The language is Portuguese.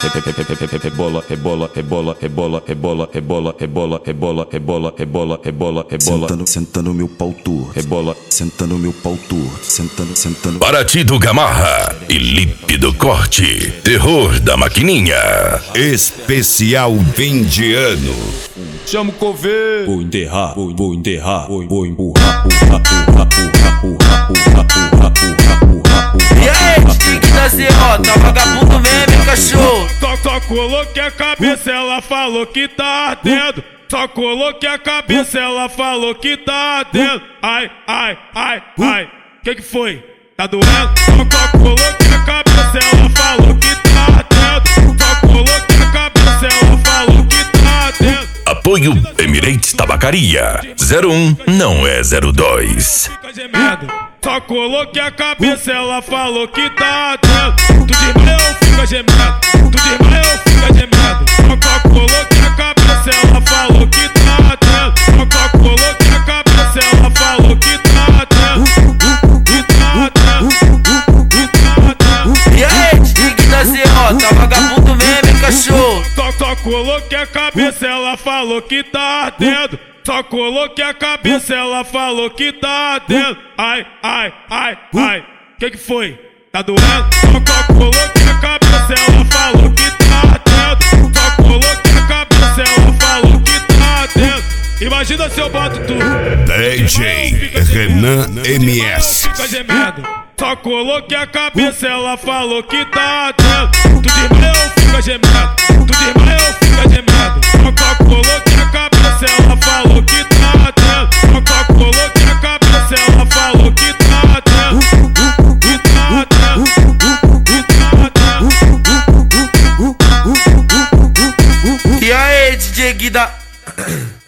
Rebola, rebola, rebola, rebola, rebola, rebola, rebola, rebola, rebola, rebola, rebola, rebola. Sentando meu pau torto. Rebola, sentando meu pau torto. Sentando. Baratinho Gamarra e Lípido Corte. Terror da maquininha. Especial fim de ano. chama o coveiro. Vou enterrar, vou empurrar, vou empurrar. E aí, tique da Zerota, vagabundo mesmo, hein, cachorro? Só coloquei a cabeça, ela falou que tá ardendo. Só coloquei a cabeça, ela falou que tá ardendo. Ai, ai, ai, ai, que foi? Tá doendo? Só coloquei a cabeça, ela falou que tá ardendo. Só coloquei a cabeça, ela falou que tá ardendo. Apoio Emirates Tabacaria. 01 não é 02. Só coloquei a cabeça, ela falou que tá ardendo. Tu desmaia ou fica gemendo? Tu desmaia ou fica gemendo? Só coloquei a cabeça, ela falou que tá ardendo. Só coloquei a cabeça, ela falou que tá ardendo. E aí, tique da Zerota, vagabundo mesmo, hein, cachorro? Só coloquei a cabeça, ela falou que tá ardendo. Só coloquei a cabeça, ela falou que tá ardendo. Ai, ai, ai, ai, que foi? Tá doendo? Só coloquei a cabeça, ela falou que tá ardendo. Só coloquei a cabeça, ela falou que tá ardendo. Imagina se eu boto tudo. DJ Renan MS. Fica gemendo. Só coloquei a cabeça, ela falou que tá ardendo. Tu desmaia ou fica gemendo? Tu desmaia ou fica gemendo? Só coloquei a cabeça, ela falou que tá ardendo. Só coloquei a cabeça, ela falou que tá ardendo. E aí, DJ Guida.